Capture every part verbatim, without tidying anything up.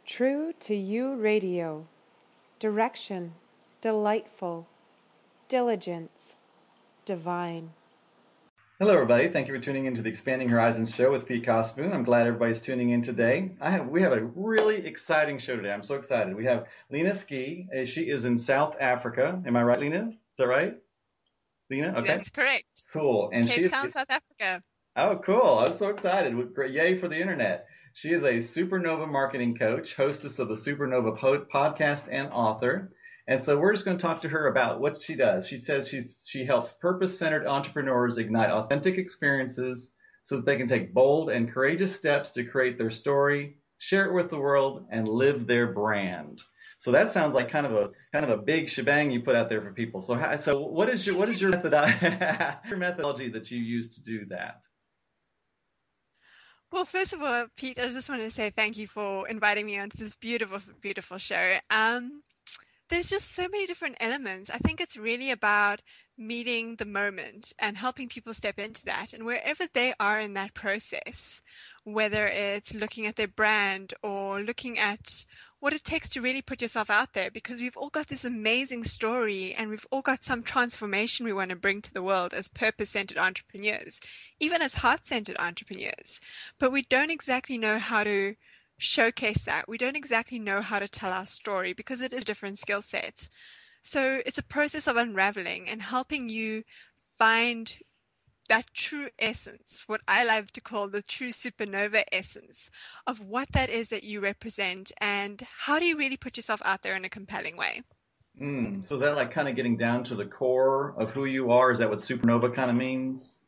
True to You Radio. Direction, delightful. Diligence, divine. Hello, everybody. Thank you for tuning into the Expanding Horizons show with Pete Cospoon. I'm glad everybody's tuning in today. I have we have a really exciting show today. I'm so excited. We have Lena Ski. Uh, She is in South Africa. Am I right, Lena? Is that right? Lena? Okay. That's correct. Cool. And she Cape is. Town, South Africa. Oh, cool. I'm so excited. Great. Yay for the internet. She is a Supernova marketing coach, hostess of the Supernova po- podcast, and author. And so we're just going to talk to her about what she does. She says she's, she helps purpose-centered entrepreneurs ignite authentic experiences so that they can take bold and courageous steps to create their story, share it with the world, and live their brand. So that sounds like kind of a kind of a big shebang you put out there for people. So how, so what is your what is your methodology your methodology that you use to do that? Well, first of all, Pete, I just wanted to say thank you for inviting me onto this beautiful, beautiful show. Um, there's just so many different elements. I think it's really about meeting the moment and helping people step into that. And wherever they are in that process, whether it's looking at their brand or looking at what it takes to really put yourself out there, because we've all got this amazing story and we've all got some transformation we want to bring to the world as purpose-centered entrepreneurs, even as heart-centered entrepreneurs. But we don't exactly know how to showcase that. We don't exactly know how to tell our story because it is a different skill set. So it's a process of unraveling and helping you find that true essence, what I like to call the true supernova essence of what that is that you represent and how do you really put yourself out there in a compelling way. Mm, so is that like kind of getting down to the core of who you are? Is that what supernova kind of means?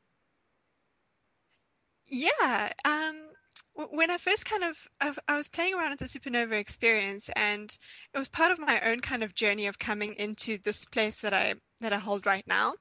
Yeah. Um, when I first kind of, I was playing around with the supernova experience, and it was part of my own kind of journey of coming into this place that I, that I hold right now.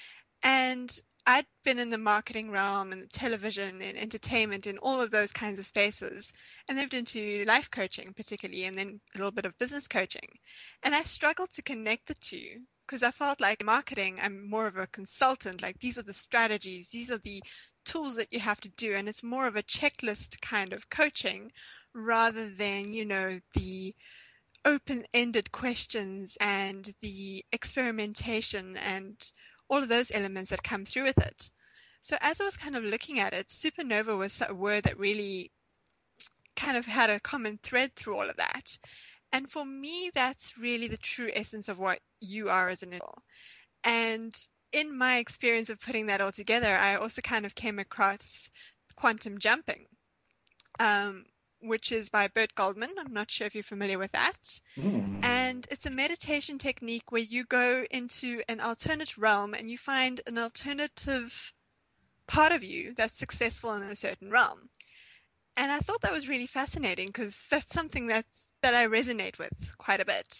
And I'd been in the marketing realm and television and entertainment and all of those kinds of spaces, and moved into life coaching particularly, and then a little bit of business coaching. And I struggled to connect the two because I felt like marketing, I'm more of a consultant, like these are the strategies, these are the tools that you have to do, and it's more of a checklist kind of coaching rather than, you know, the open-ended questions and the experimentation and all of those elements that come through with it. So as I was kind of looking at it, supernova was a word that really kind of had a common thread through all of that. And for me, that's really the true essence of what you are as an individual. And in my experience of putting that all together, I also kind of came across quantum jumping, um, which is by Bert Goldman. I'm not sure if you're familiar with that. Mm. And it's a meditation technique where you go into an alternate realm and you find an alternative part of you that's successful in a certain realm. And I thought that was really fascinating because that's something that's, that I resonate with quite a bit.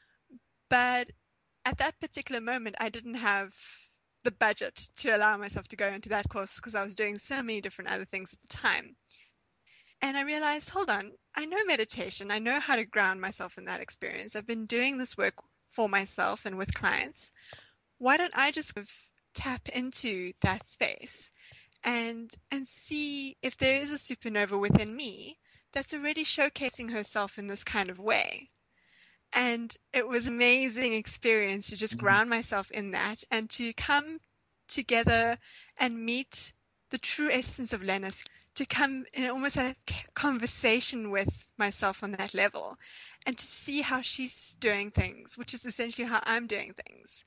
But at that particular moment, I didn't have the budget to allow myself to go into that course because I was doing so many different other things at the time. And I realized, hold on, I know meditation. I know how to ground myself in that experience. I've been doing this work for myself and with clients. Why don't I just tap into that space and and see if there is a supernova within me that's already showcasing herself in this kind of way? And it was an amazing experience to just ground myself in that and to come together and meet the true essence of Lena, to come in almost a conversation with myself on that level and to see how she's doing things, which is essentially how I'm doing things.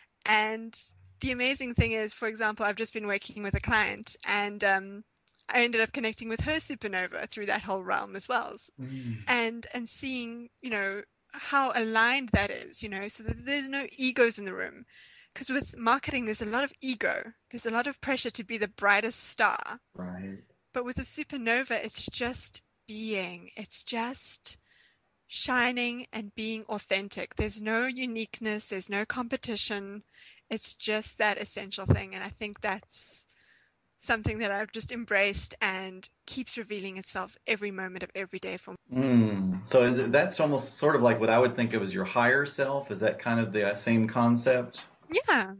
And the amazing thing is, for example, I've just been working with a client and um, I ended up connecting with her supernova through that whole realm as well. Mm. And, and seeing, you know, how aligned that is, you know, so that there's no egos in the room. Because with marketing, there's a lot of ego. There's a lot of pressure to be the brightest star. Right. But with a supernova, it's just being. It's just shining and being authentic. There's no uniqueness. There's no competition. It's just that essential thing. And I think that's something that I've just embraced and keeps revealing itself every moment of every day for me. Mm. So that's almost sort of like what I would think of as your higher self. Is that kind of the same concept? Yeah.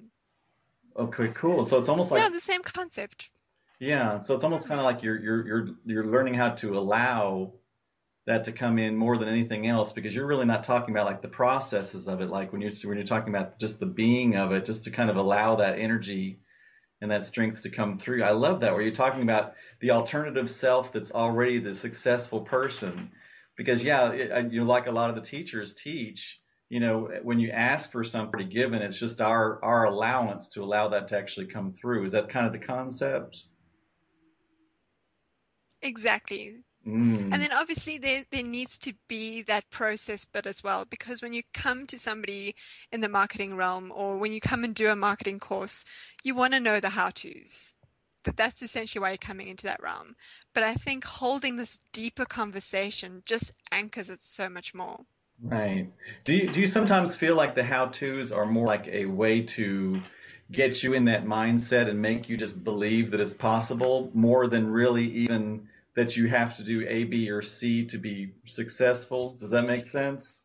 Okay, cool. So it's almost like yeah, the same concept. Yeah, so it's almost kind of like you're you're you're you're learning how to allow that to come in more than anything else, because you're really not talking about like the processes of it, like when you're when you're talking about just the being of it, just to kind of allow that energy and that strength to come through. I love that, where you're talking about the alternative self that's already the successful person. Because yeah, it, you know, like a lot of the teachers teach, you know, when you ask for something given, it's just our our allowance to allow that to actually come through. Is that kind of the concept? Exactly. And Mm. then obviously there, there needs to be that process bit as well, because when you come to somebody in the marketing realm, or when you come and do a marketing course, you want to know the how-tos. That that's essentially why you're coming into that realm. But I think holding this deeper conversation just anchors it so much more. Right. Do you do you sometimes feel like the how-tos are more like a way to get you in that mindset and make you just believe that it's possible, more than really even that you have to do A, B, or C to be successful? Does that make sense?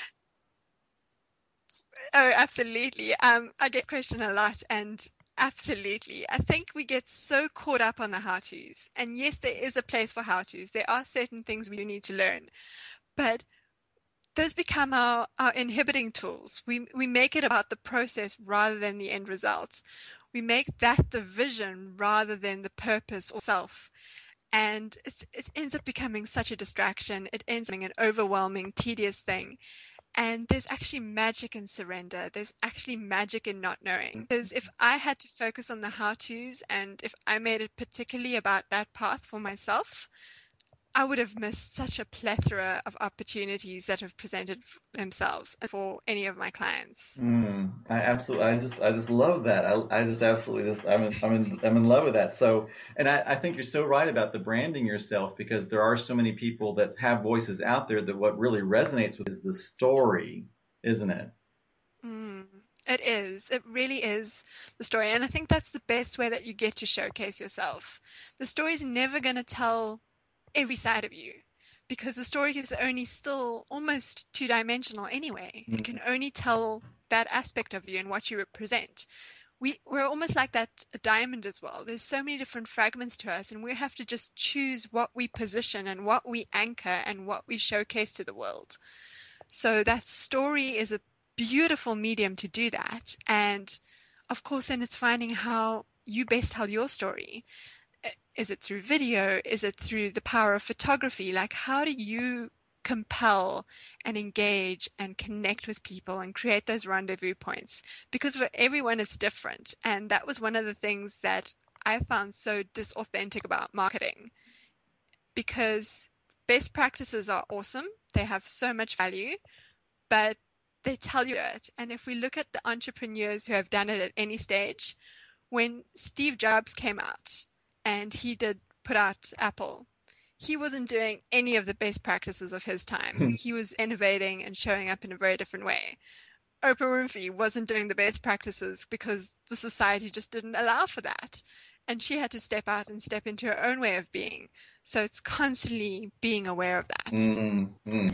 Oh, absolutely. Um, I get questioned a lot, and absolutely. I think we get so caught up on the how-tos. And yes, there is a place for how-tos. There are certain things we need to learn, but those become our, our inhibiting tools. We we make it about the process rather than the end results. We make that the vision rather than the purpose or self. And it's, it ends up becoming such a distraction. It ends up being an overwhelming, tedious thing. And there's actually magic in surrender. There's actually magic in not knowing. Because if I had to focus on the how-tos, and if I made it particularly about that path for myself, I would have missed such a plethora of opportunities that have presented themselves for any of my clients. Mm, I absolutely, I just, I just love that. I, I just absolutely just, I'm in, I'm in, I'm in love with that. So, and I, I think you're so right about the branding yourself, because there are so many people that have voices out there that what really resonates with is the story, isn't it? Mm, it is. It really is the story. And I think that's the best way that you get to showcase yourself. The story is never going to tell every side of you, because the story is only still almost two-dimensional anyway. It can only tell that aspect of you and what you represent. We, we're almost like that diamond as well. There's so many different fragments to us, and we have to just choose what we position and what we anchor and what we showcase to the world. So that story is a beautiful medium to do that. And of course, then it's finding how you best tell your story. Is it through video? Is it through the power of photography? Like, how do you compel and engage and connect with people and create those rendezvous points? Because for everyone, it's different. And that was one of the things that I found so disauthentic about marketing, because best practices are awesome. They have so much value, but they tell you it. And if we look at the entrepreneurs who have done it at any stage, when Steve Jobs came out and he did put out Apple, he wasn't doing any of the best practices of his time. He was innovating and showing up in a very different way. Oprah Winfrey wasn't doing the best practices because the society just didn't allow for that. And she had to step out and step into her own way of being. So it's constantly being aware of that. Mm-hmm.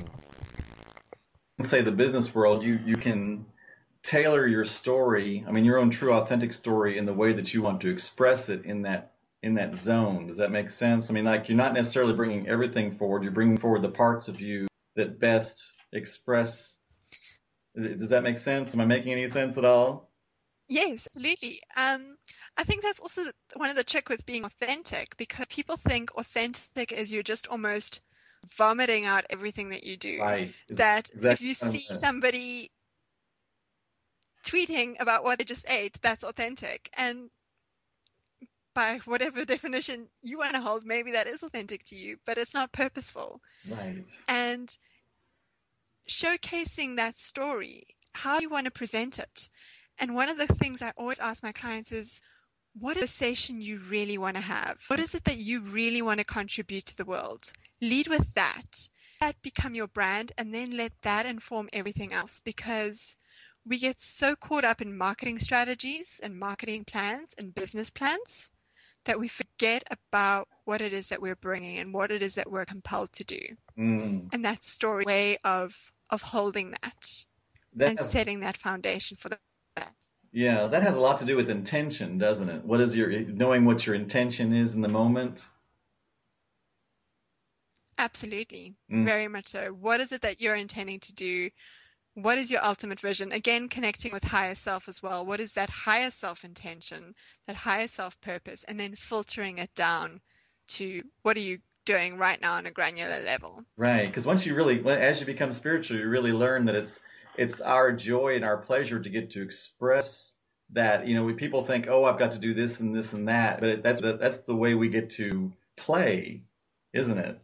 Say the business world, you, you can tailor your story, I mean, your own true authentic story, in the way that you want to express it in that in that zone. Does that make sense? I mean, like, you're not necessarily bringing everything forward. You're bringing forward the parts of you that best express. Does that make sense? Am I making any sense at all? Yes, absolutely. Um, I think that's also one of the trick with being authentic, because people think authentic is you're just almost vomiting out everything that you do. Right. That Exactly. if you see somebody tweeting about what they just ate, that's authentic. And by whatever definition you want to hold, maybe that is authentic to you, but it's not purposeful. Right. And showcasing that story, how you want to present it. And one of the things I always ask my clients is, what is the conversation you really want to have? What is it that you really want to contribute to the world? Lead with that. That become your brand, and then let that inform everything else, because we get so caught up in marketing strategies and marketing plans and business plans that we forget about what it is that we're bringing and what it is that we're compelled to do. Mm. And that story way of of holding that, that and has, setting that foundation for that. Yeah, that has a lot to do with intention, doesn't it? What is your, knowing what your intention is in the moment? Absolutely. Mm. Very much so. What is it that you're intending to do? What is your ultimate vision? Again, connecting with higher self as well. What is that higher self intention, that higher self purpose, and then filtering it down to what are you doing right now on a granular level? Right. Because once you really, as you become spiritual, you really learn that it's it's our joy and our pleasure to get to express that. You know, when people think, oh, I've got to do this and this and that, but that's that's the way we get to play, isn't it?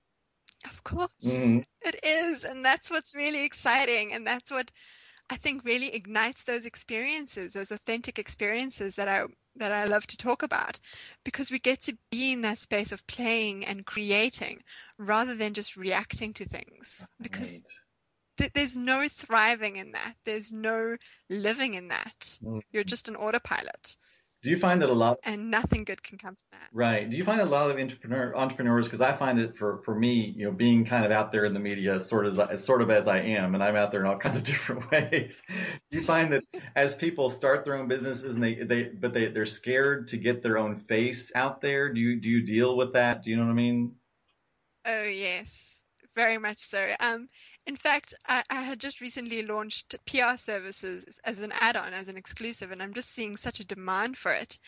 Of course, Mm-hmm. it is. And that's what's really exciting. And that's what I think really ignites those experiences, those authentic experiences that I that I love to talk about, because we get to be in that space of playing and creating rather than just reacting to things. Because Right. th- there's no thriving in that. There's no living in that. Mm. You're just an autopilot, Do you find that a lot? and nothing good can come from that. Right. Do you find a lot of entrepreneur entrepreneurs? Because I find it for for me, you know, being kind of out there in the media, sort of as sort of as I am, and I'm out there in all kinds of different ways. Do you find that as people start their own businesses and they they but they they're scared to get their own face out there? Do you do you deal with that? Do you know what I mean? Oh, yes, very much so. Um, in fact, I, I had just recently launched P R services as an add-on, as an exclusive, and I'm just seeing such a demand for it.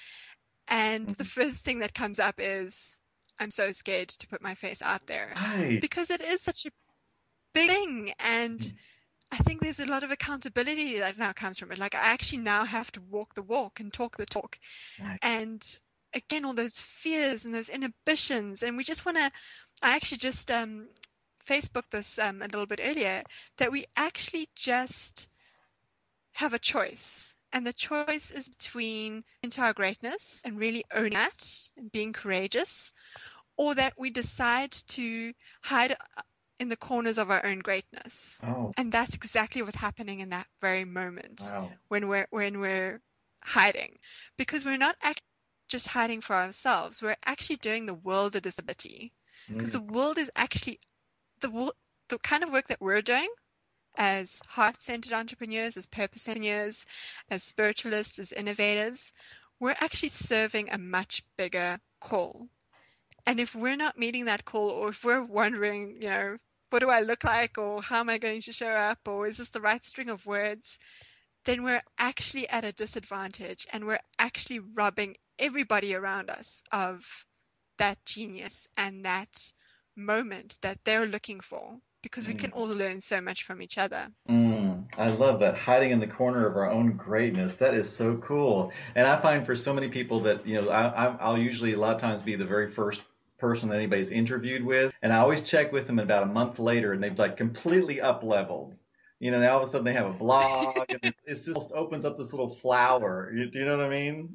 And the first thing that comes up is, I'm so scared to put my face out there Right. because it is such a big thing. And I think there's a lot of accountability that now comes from it. Like, I actually now have to walk the walk and talk the talk. Right. And again, all those fears and those inhibitions. And we just want to, I actually just um, Facebooked this um, a little bit earlier, that we actually just have a choice. And the choice is between into our greatness and really owning that and being courageous, or that we decide to hide in the corners of our own greatness. Oh. And that's exactly what's happening in that very moment. Wow. when we're when we're hiding, because we're not actually just hiding for ourselves. We're actually doing the world a disability, because Mm. the world is actually the wo- the kind of work that we're doing as heart-centered entrepreneurs, as purpose entrepreneurs, as spiritualists, as innovators. We're actually serving a much bigger call. And if we're not meeting that call, or if we're wondering, you know, what do I look like, or how am I going to show up, or is this the right string of words, then we're actually at a disadvantage, and we're actually robbing everybody around us of that genius and that moment that they're looking for, because we can all learn so much from each other. Mm, I love that, hiding in the corner of our own greatness. That is so cool. And I find for so many people that, you know, I, I, I'll usually a lot of times be the very first person that anybody's interviewed with. And I always check with them about a month later, and they've like completely up leveled. You know, now all of a sudden they have a blog, and it it just opens up this little flower. You, do you know what I mean?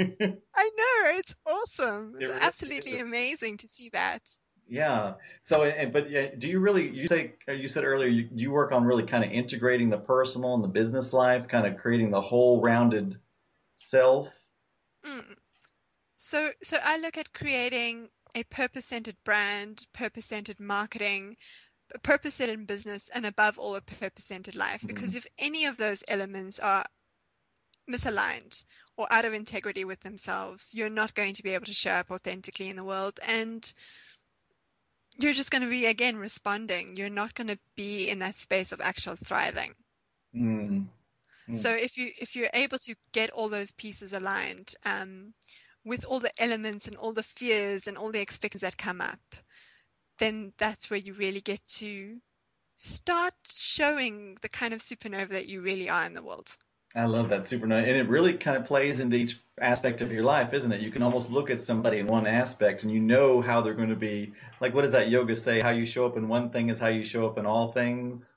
I know, it's awesome. It It's really absolutely is. amazing to see that. Yeah. So, and, but yeah, do you really, you say, you said earlier, you, you work on really kind of integrating the personal and the business life, kind of creating the whole rounded self? Mm. So, so I look at creating a purpose-centered brand, purpose-centered marketing, a purpose-centered business, and above all, a purpose-centered life. Because if any of those elements are misaligned or out of integrity with themselves, you're not going to be able to show up authentically in the world. And you're just going to be, again, responding. You're not going to be in that space of actual thriving. Mm. Mm. So if you if you're able to get all those pieces aligned, um, with all the elements and all the fears and all the expectations that come up, then that's where you really get to start showing the kind of supernova that you really are in the world. I love that supernova, and it really kind of plays into each aspect of your life, isn't it? You can almost look at somebody in one aspect, and you know how they're going to be. Like, what does that yoga say? How you show up in one thing is how you show up in all things.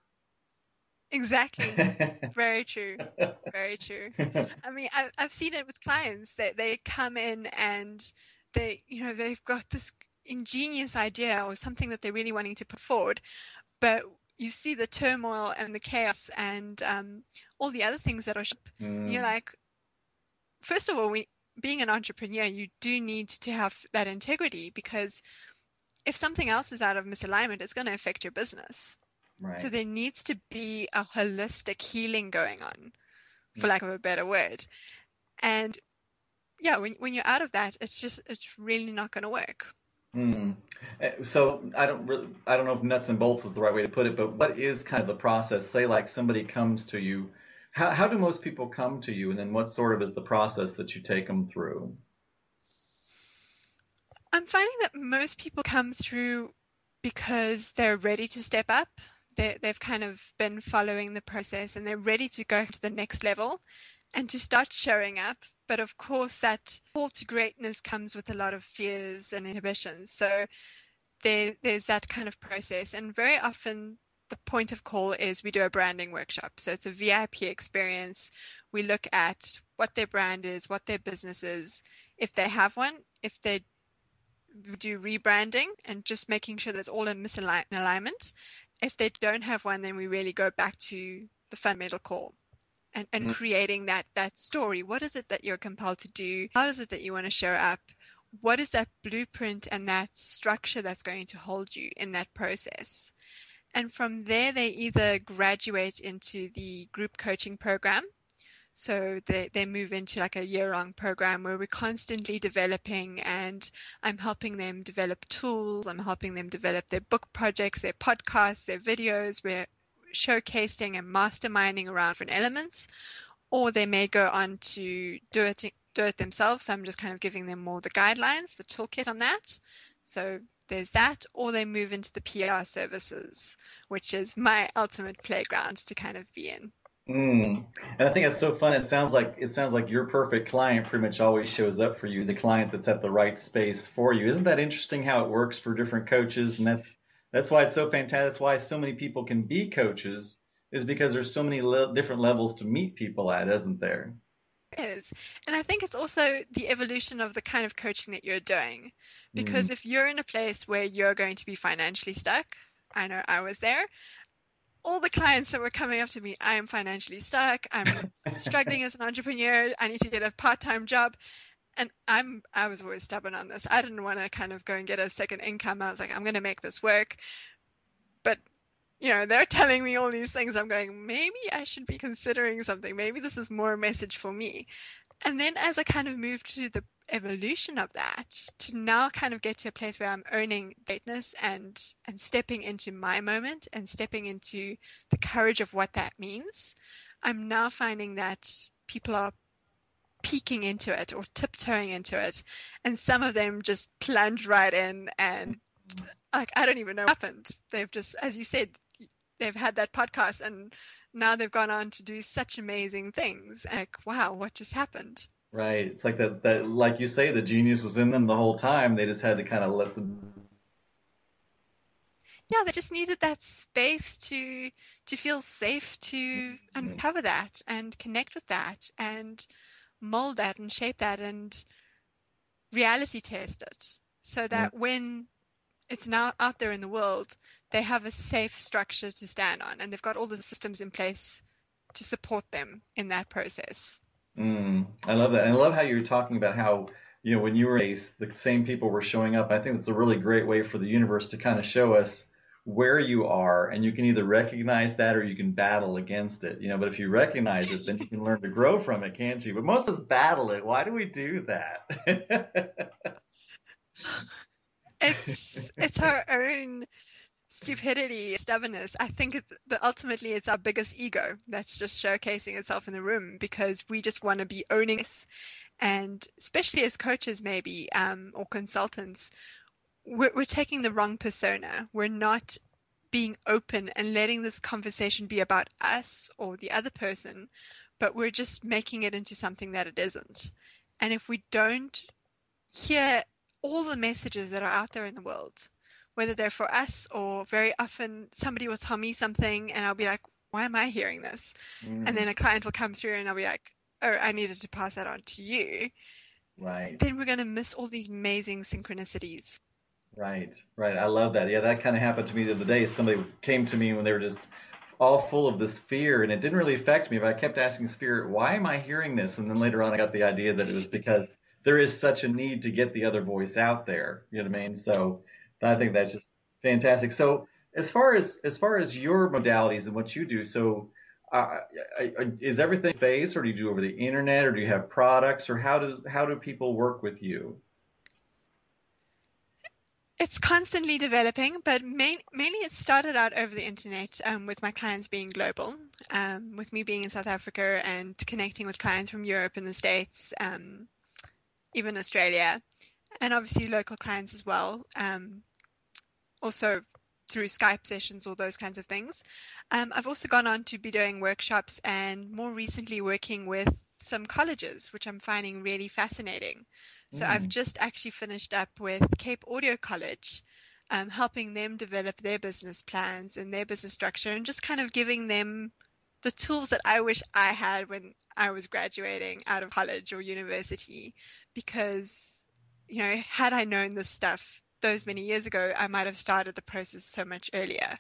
Exactly. Very true. Very true. I mean, I've, I've seen it with clients that they come in and they, you know, they've got this ingenious idea or something that they're really wanting to put forward, but you see the turmoil and the chaos and um, all the other things that are, Mm. you're like, first of all, we, being an entrepreneur, you do need to have that integrity, because if something else is out of misalignment, it's going to affect your business. Right. So there needs to be a holistic healing going on, for lack of a better word. And yeah, when when you're out of that, it's just, it's really not going to work. Mm. Uh, So I don't really, I don't know if nuts and bolts is the right way to put it, but what is kind of the process? Say like somebody comes to you, how how do most people come to you, and then what sort of is the process that you take them through? I'm finding that most people come through because they're ready to step up. They, they've kind of been following the process and they're ready to go to the next level and to start showing up. But of course, that call to greatness comes with a lot of fears and inhibitions. So there, there's that kind of process. And very often, the point of call is we do a branding workshop. So it's a V I P experience. We look at what their brand is, what their business is, if they have one, if they do rebranding and just making sure that's all in misalignment. If they don't have one, then we really go back to the fundamental core and, and Mm. creating that that story. What is it that you're compelled to do? How is it that you want to show up? What is that blueprint and that structure that's going to hold you in that process? And from there, they either graduate into the group coaching program, so they, they move into like a year-long program where we're constantly developing, and I'm helping them develop tools. I'm helping them develop their book projects, their podcasts, their videos. We're showcasing and masterminding around different elements, or they may go on to do it do it themselves. So I'm just kind of giving them more the guidelines, the toolkit on that. So there's that, or they move into the P R services, which is my ultimate playground to kind of be in. Mm. And I think that's so fun. It sounds like it sounds like your perfect client pretty much always shows up for you, the client that's at the right space for you. Isn't that interesting how it works for different coaches? And that's that's why it's so fantastic. That's why so many people can be coaches, is because there's so many le different levels to meet people at, isn't there? Is. And I think it's also the evolution of the kind of coaching that you're doing. Mm. Because if you're in a place where you're going to be financially stuck, I know I was there, all the clients that were coming up to me, I am financially stuck, I'm struggling as an entrepreneur, I need to get a part-time job. And I'm I was always stubborn on this. I didn't want to kind of go and get a second income. I was like, I'm going to make this work. But you know, they're telling me all these things. I'm going, maybe I should be considering something. Maybe this is more a message for me. And then as I kind of moved to the evolution of that, to now kind of get to a place where I'm owning greatness and and stepping into my moment and stepping into the courage of what that means, I'm now finding that people are peeking into it or tiptoeing into it. And some of them just plunge right in and like I don't even know what happened. They've just, as you said, they've had that podcast and now they've gone on to do such amazing things. Like, wow, what just happened? Right. It's like that, that, like you say, the genius was in them the whole time. They just had to kind of let them. Yeah, they just needed that space to to feel safe to uncover that and connect with that and mold that and shape that and reality test it so Mm. that when it's now out there in the world, they have a safe structure to stand on and they've got all the systems in place to support them in that process. Mm, I love that. And I love how you're talking about how, you know, when you were ace, the same people were showing up. I think it's a really great way for the universe to kind of show us where you are, and you can either recognize that or you can battle against it, you know, but if you recognize it, then you can learn to grow from it, can't you? But most of us battle it. Why do we do that? It's it's our own stupidity, stubbornness. I think it's, the, ultimately it's our biggest ego that's just showcasing itself in the room because we just want to be owning this. And especially as coaches, maybe, um, or consultants, we're, we're taking the wrong persona. We're not being open and letting this conversation be about us or the other person, but we're just making it into something that it isn't. And if we don't hear all the messages that are out there in the world, whether they're for us or very often somebody will tell me something and I'll be like, why am I hearing this? And Mm, then a client will come through and I'll be like, oh, I needed to pass that on to you. right. Then we're going to miss all these amazing synchronicities. Right, right. I love that. Yeah, that kind of happened to me the other day. Somebody came to me when they were just all full of this fear, and it didn't really affect me, but I kept asking Spirit, why am I hearing this? And then later on, I got the idea that it was because there is such a need to get the other voice out there. You know what I mean? So I think that's just fantastic. So as far as as far as your modalities and what you do, so uh, I- I- is everything face, or do you do over the internet, or do you have products, or how do how do people work with you? It's constantly developing, but main, mainly it started out over the internet, um, with my clients being global, um, with me being in South Africa and connecting with clients from Europe and the States, um, even Australia, and obviously local clients as well, um, also through Skype sessions, all those kinds of things. Um, I've also gone on to be doing workshops and more recently working with some colleges, which I'm finding really fascinating. So I've Mm. just actually finished up with Cape Audio College, um, helping them develop their business plans and their business structure and just kind of giving them the tools that I wish I had when I was graduating out of college or university. Because, you know, had I known this stuff those many years ago, I might have started the process so much earlier.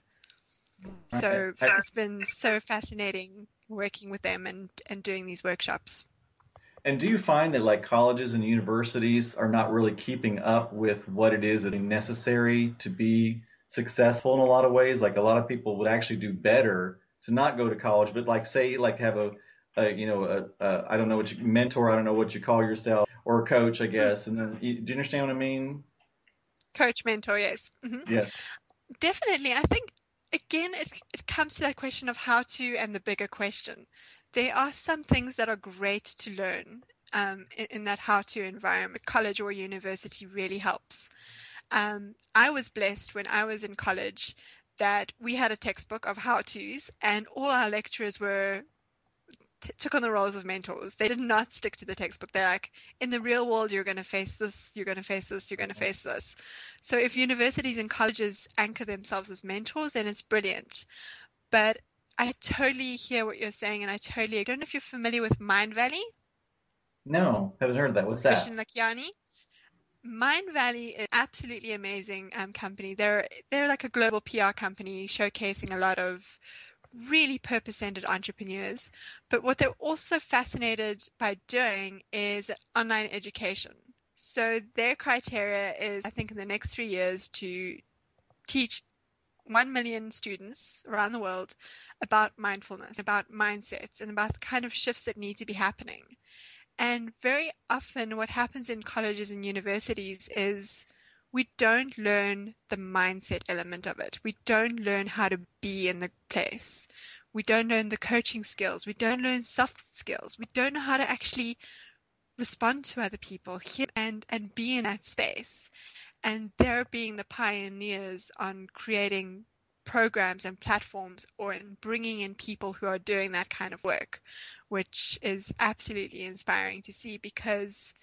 So Right. it's been so fascinating working with them and, and doing these workshops. And do you find that like colleges and universities are not really keeping up with what it is that is necessary to be successful in a lot of ways? Like a lot of people would actually do better to not go to college, but like say like have a, a you know a, a I don't know what you mentor, I don't know what you call yourself, or a coach, I guess. And then you, do you understand what I mean? Coach, mentor, yes. hmm Yes. Definitely. I think, again, it, it comes to that question of how to and the bigger question. There are some things that are great to learn um, in, in that how to environment. College or university really helps. Um, I was blessed when I was in college that we had a textbook of how-tos and all our lecturers were t- took on the roles of mentors. They did not stick to the textbook. They're like, in the real world, you're going to face this, you're going to face this, you're going to face this. So if universities and colleges anchor themselves as mentors, then it's brilliant. But I totally hear what you're saying, and I totally I don't know if you're familiar with Mind Valley, No, haven't heard of that. What's that? Vishen Lakhiani. Mind Valley is absolutely amazing um, company. They're they're like a global P R company showcasing a lot of really purpose-centered entrepreneurs. But what they're also fascinated by doing is online education. So their criteria is, I think, in the next three years to teach one million students around the world about mindfulness, about mindsets, and about the kind of shifts that need to be happening. And very often what happens in colleges and universities is we don't learn the mindset element of it. We don't learn how to be in the place. We don't learn the coaching skills. We don't learn soft skills. We don't know how to actually respond to other people here and, and be in that space. And they're being the pioneers on creating programs and platforms or in bringing in people who are doing that kind of work, which is absolutely inspiring to see because,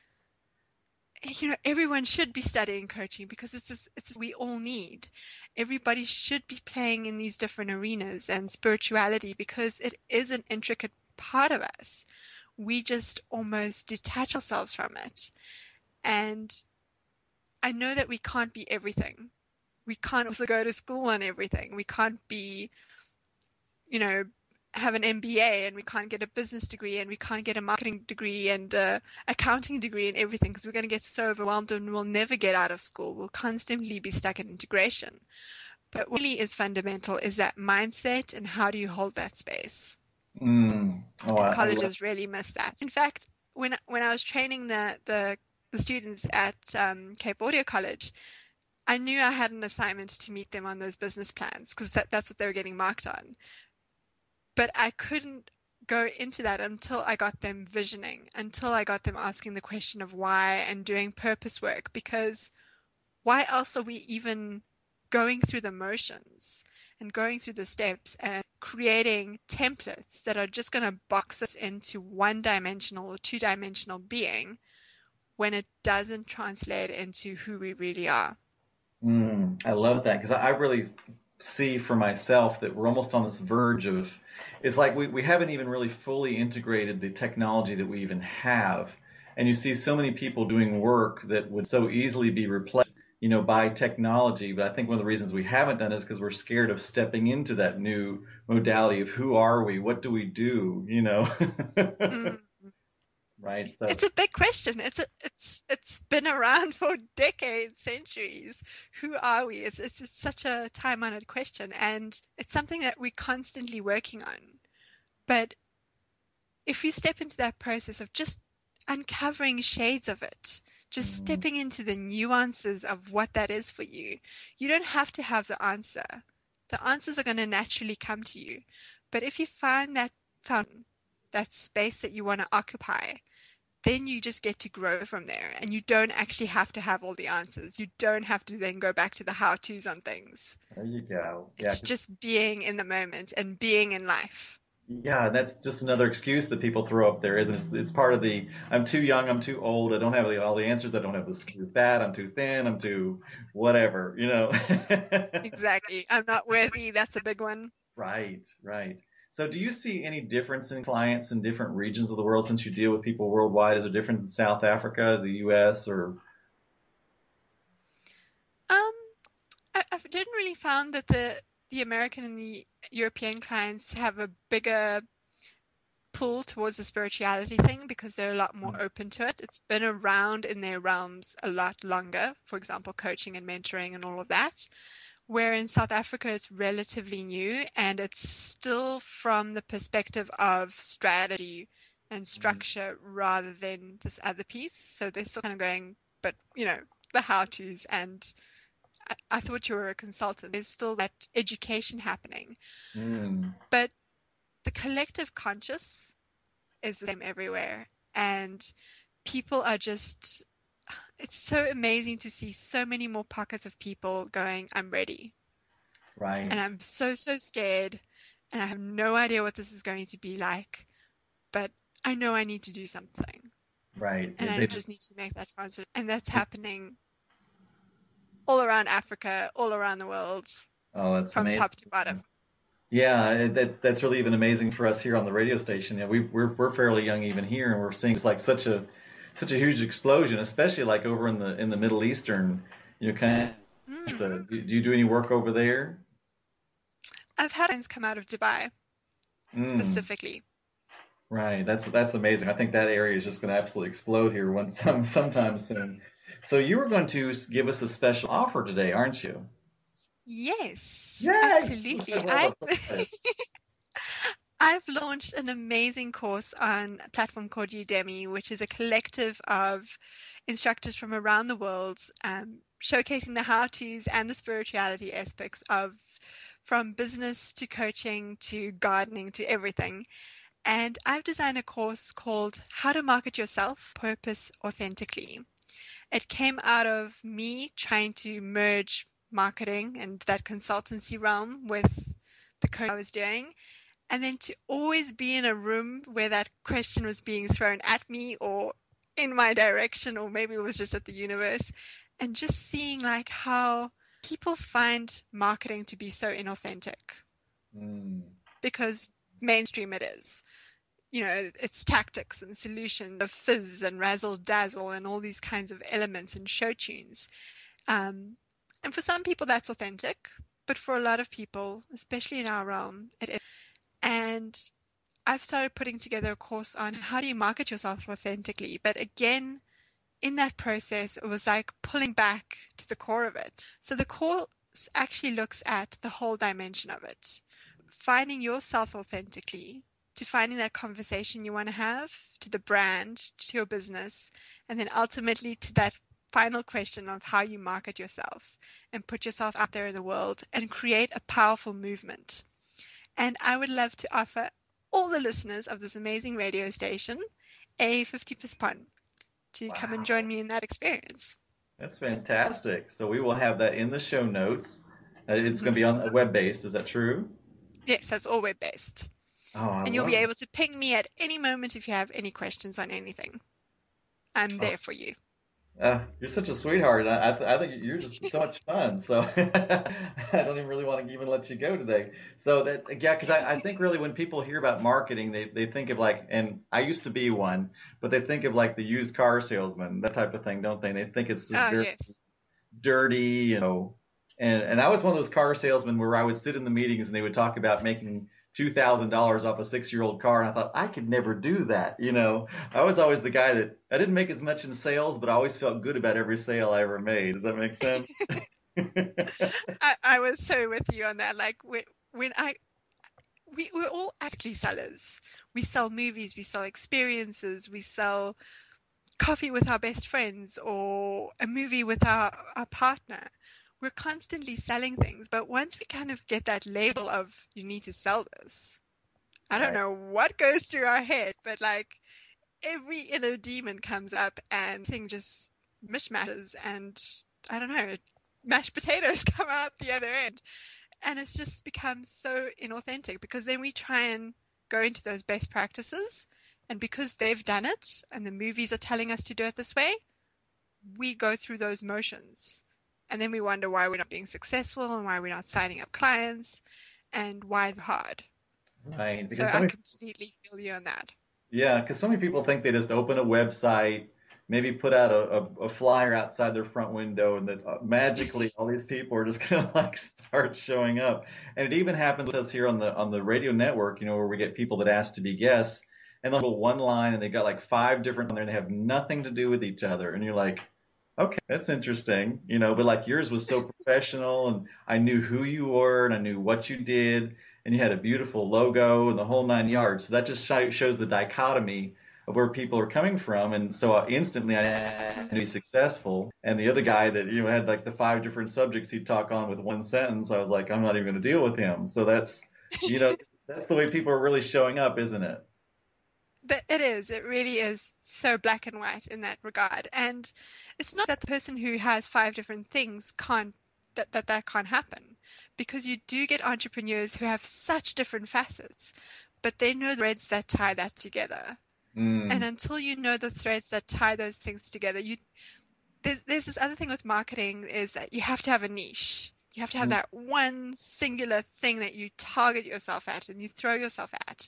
you know, everyone should be studying coaching because it's just, it's we all need. Everybody should be playing in these different arenas and spirituality because it is an intricate part of us. We just almost detach ourselves from it. And I know that we can't be everything. We can't also go to school on everything. We can't be, you know, have an M B A and we can't get a business degree and we can't get a marketing degree and a accounting degree and everything because we're going to get so overwhelmed and we'll never get out of school. We'll constantly be stuck in integration. But what really is fundamental is that mindset and how do you hold that space? Mm. Oh, And I, I love. colleges really miss that. In fact, when when I was training the the, the students at um, Cape Audio College, I knew I had an assignment to meet them on those business plans because that, that's what they were getting marked on. But I couldn't go into that until I got them visioning, until I got them asking the question of why and doing purpose work, because why else are we even going through the motions and going through the steps and creating templates that are just going to box us into one-dimensional or two-dimensional being when it doesn't translate into who we really are? Mm, I love that because I, I really see for myself that we're almost on this verge of, it's like we, we haven't even really fully integrated the technology that we even have. And you see so many people doing work that would so easily be replaced, you know, by technology. But I think one of the reasons we haven't done it is because we're scared of stepping into that new modality of who are we? What do we do? You know? Mm. Right. So, It's a big question. It's a, it's it's been around for decades, centuries. Who are we? It's, it's it's such a time-honored question, and it's something that we're constantly working on. But if you step into that process of just uncovering shades of it, just Mm, stepping into the nuances of what that is for you. You don't have to have the answer. The answers are going to naturally come to you. But if you find that fountain, that space that you want to occupy, then you just get to grow from there. And you don't actually have to have all the answers. You don't have to then go back to the how-tos on things. there you go. Yeah, It's just being in the moment and being in life. yeah, that's just another excuse that people throw up there, isn't it? It's, it's part of the I'm too young, I'm too old, I don't have the, all the answers, I don't have the skill fat, I'm too thin, I'm too whatever, you know. Exactly. I'm not worthy. That's a big one. Right, right. So do you see any difference in clients in different regions of the world since you deal with people worldwide? Is it different in South Africa, the U S, or Um, I, I didn't really found that the the American and the European clients have a bigger pull towards the spirituality thing because they're a lot more open to it. It's been around in their realms a lot longer, for example, coaching and mentoring and all of that. Where in South Africa, it's relatively new and it's still from the perspective of strategy and structure rather than this other piece. So they're still kind of going, but you know, the how-tos and I, I thought you were a consultant. There's still that education happening. mm, But the collective conscious is the same everywhere. And people are just, it's so amazing to see so many more pockets of people going, I'm ready. right, And I'm so, so scared. And I have no idea what this is going to be like. But I know I need to do something. right. And I They, just need to make that transition. And that's happening all around Africa, all around the world, oh, that's from amazing. top to bottom. Yeah, it- that that's really even amazing for us here on the radio station. Yeah, we we're we're fairly young even here, and we're seeing it's like such a such a huge explosion, especially like over in the in the Middle Eastern, you know, kind of. Mm. So, do do you do any work over there? I've had friends come out of Dubai Mm, specifically. right. That's that's amazing. I think that area is just going to absolutely explode here once some sometime soon. So you were going to s- give us a special offer today, aren't you? Yes, Yay! absolutely. I love I've it. I've launched an amazing course on a platform called Udemy, which is a collective of instructors from around the world, um, showcasing the how-tos and the spirituality aspects of from business to coaching to gardening to everything. And I've designed a course called How to Market Yourself Purpose Authentically. It came out of me trying to merge marketing and that consultancy realm with the coaching I was doing. And then to always be in a room where that question was being thrown at me or in my direction, or maybe it was just at the universe, and just seeing like how people find marketing to be so inauthentic Mm, because mainstream it is. You know, it's tactics and solutions of fizz and razzle dazzle and all these kinds of elements and show tunes. Um, and for some people that's authentic, but for a lot of people, especially in our realm, it is. And I've started putting together a course on how do you market yourself authentically. But again, in that process, it was like pulling back to the core of it. So the course actually looks at the whole dimension of it, finding yourself authentically, to finding that conversation you want to have, to the brand, to your business, and then ultimately to that final question of how you market yourself and put yourself out there in the world and create a powerful movement. And I would love to offer all the listeners of this amazing radio station a fifty percent discount to come and join wow, me in that experience. that's fantastic. So we will have that in the show notes. Uh, It's going to Mm-hmm. be on a web based. Is that true? Yes, that's all web based. Oh, I And you'll be love it. able to ping me at any moment if you have any questions on anything. I'm Oh, there for you. uh, you're such a sweetheart. I, I, th- I think you're just so much fun. So I don't even really want to even let you go today. So that, yeah, because I, I think really when people hear about marketing, they, they think of like, and I used to be one, but they think of like the used car salesman, that type of thing, don't they? They think it's just Oh, dirt, yes. dirty, you know. And and I was one of those car salesmen where I would sit in the meetings and they would talk about making two thousand dollars off a six year old car, and I thought I could never do that. You know, I was always the guy that I didn't make as much in sales, but I always felt good about every sale I ever made. Does that make sense? I, I was so with you on that. Like when, when I, we, we're all actually sellers. We sell movies, we sell experiences, we sell coffee with our best friends or a movie with our, our partner. We're constantly selling things, but once we kind of get that label of you need to sell this, I don't Right. know what goes through our head, but like every inner demon comes up and thing just mishmashes and I don't know, mashed potatoes come out the other end. And it's just become so inauthentic because then we try and go into those best practices. And because they've done it and the movies are telling us to do it this way, we go through those motions. And then we wonder why we're not being successful and why we're not signing up clients and why it's hard. Right. So Because so I many, completely feel you on that. yeah, because so many people think they just open a website, maybe put out a, a, a flyer outside their front window, and that uh, magically all these people are just gonna like start showing up. And it even happens with us here on the on the radio network, you know, where we get people that ask to be guests, and they'll go one line and they got like five different on there, and they have nothing to do with each other, and you're like, okay, that's interesting, you know, but like yours was so professional, and I knew who you were, and I knew what you did, and you had a beautiful logo and the whole nine yards. So that just shi- shows the dichotomy of where people are coming from. And so uh, instantly I knew he's successful. And the other guy that, you know, had like the five different subjects he'd talk on with one sentence, I was like, I'm not even going to deal with him. So that's, you know, that's the way people are really showing up, isn't it? But it is. It really is so black and white in that regard. And it's not that the person who has five different things can't, that that, that can't happen. Because you do get entrepreneurs who have such different facets, but they know the threads that tie that together. Mm. And until you know the threads that tie those things together, you there's, there's this other thing with marketing is that you have to have a niche. You have to have Mm. that one singular thing that you target yourself at and you throw yourself at.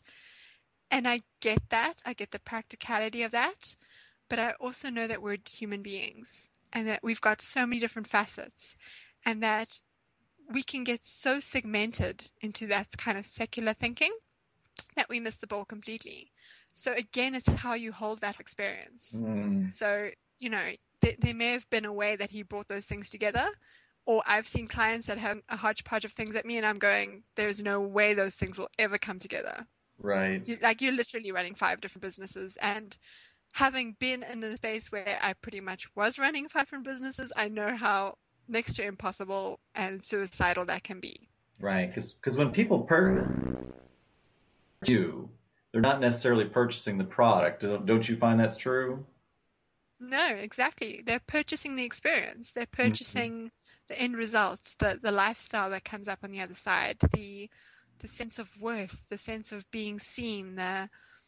And I get that. I get the practicality of that. But I also know that we're human beings and that we've got so many different facets and that we can get so segmented into that kind of secular thinking that we miss the ball completely. So again, it's how you hold that experience. Mm. So, you know, th- there may have been a way that he brought those things together, or I've seen clients that have a hodgepodge of things at me and I'm going, there's no way those things will ever come together. Right. You, like you're literally running five different businesses, and having been in a space where I pretty much was running five different businesses, I know how next to impossible and suicidal that can be. Right. Because because when people purchase you, they're not necessarily purchasing the product. Don't don't you find that's true? No, exactly. They're purchasing the experience. They're Mhm. purchasing the end results, the the lifestyle that comes up on the other side, the the sense of worth, the sense of being seen, the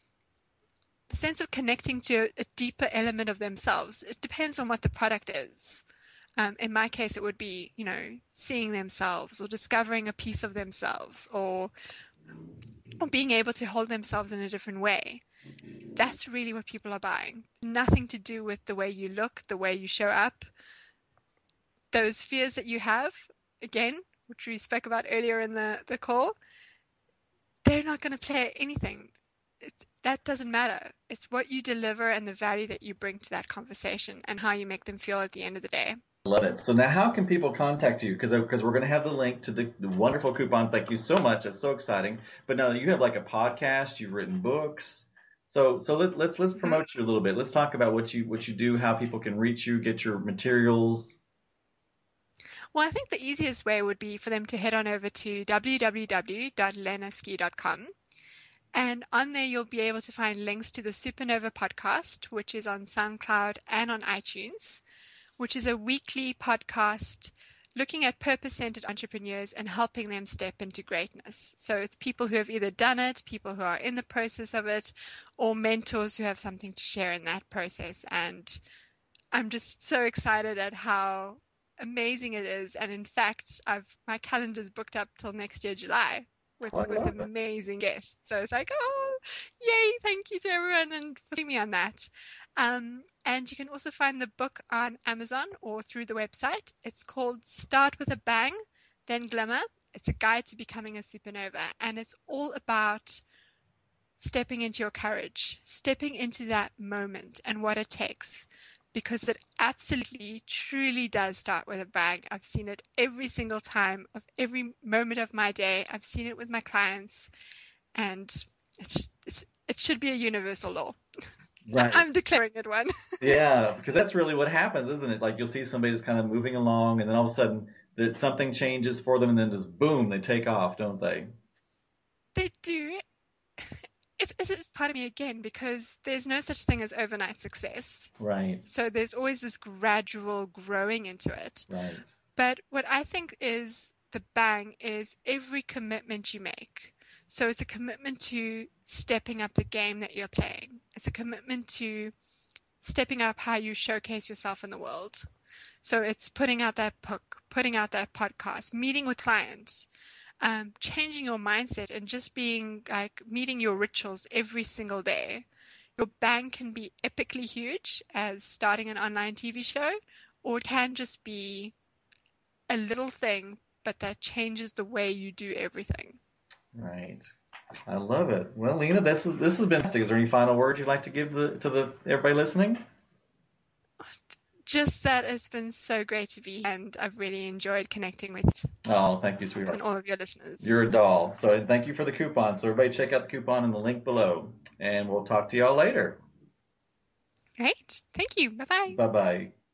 the sense of connecting to a deeper element of themselves. It depends on what the product is. Um, in my case, it would be, you know, seeing themselves or discovering a piece of themselves or or being able to hold themselves in a different way. That's really what people are buying. Nothing to do with the way you look, the way you show up. Those fears that you have, again, which we spoke about earlier in the, the call, they're not going to play anything. It, that doesn't matter. It's what you deliver and the value that you bring to that conversation and how you make them feel at the end of the day. Love it. So now how can people contact you? Because because we're going to have the link to the, the wonderful coupon. Thank you so much. It's so exciting. But now you have like a podcast. You've written books. So so let, let's let's promote you a little bit. Let's talk about what you what you do, how people can reach you, get your materials. Well, I think the easiest way would be for them to head on over to w w w dot lena ski dot com. And on there, you'll be able to find links to the Supernova podcast, which is on SoundCloud and on iTunes, which is a weekly podcast looking at purpose-centered entrepreneurs and helping them step into greatness. So it's people who have either done it, people who are in the process of it, or mentors who have something to share in that process. And I'm just so excited at how amazing it is. And in fact, I've my calendar's booked up till next year, July. With, I with love it. amazing guests. So it's like, oh, yay, thank you to everyone and for putting me on that. Um, and you can also find the book on Amazon or through the website. It's called Start with a Bang, Then Glimmer. It's a guide to becoming a supernova. And it's all about stepping into your courage, stepping into that moment and what it takes. Because it absolutely, truly does start with a bang. I've seen it every single time of every moment of my day. I've seen it with my clients, and it's, it's, it should be a universal law. Right. I'm declaring it one. Yeah, because that's really what happens, isn't it? Like you'll see somebody that's kind of moving along, and then all of a sudden that something changes for them, and then just boom, they take off, don't they? They do. It's, it's part of me again because there's no such thing as overnight success. Right. So there's always this gradual growing into it. Right. But what I think is the bang is every commitment you make. So it's a commitment to stepping up the game that you're playing. It's a commitment to stepping up how you showcase yourself in the world. So it's putting out that book, putting out that podcast, meeting with clients, um, changing your mindset and just being like meeting your rituals every single day. Your bang can be epically huge as starting an online T V show, or it can just be a little thing, but that changes the way you do everything. Right. I love it. Well, Lena, this is this has been fantastic. Is there any final words you'd like to give the to the everybody listening? Just that it's been so great to be here, and I've really enjoyed connecting with Oh, thank you, sweetheart. and all of your listeners. You're a doll. So thank you for the coupon. So everybody check out the coupon in the link below. And we'll talk to y'all later. Great. Thank you. Bye-bye. Bye-bye.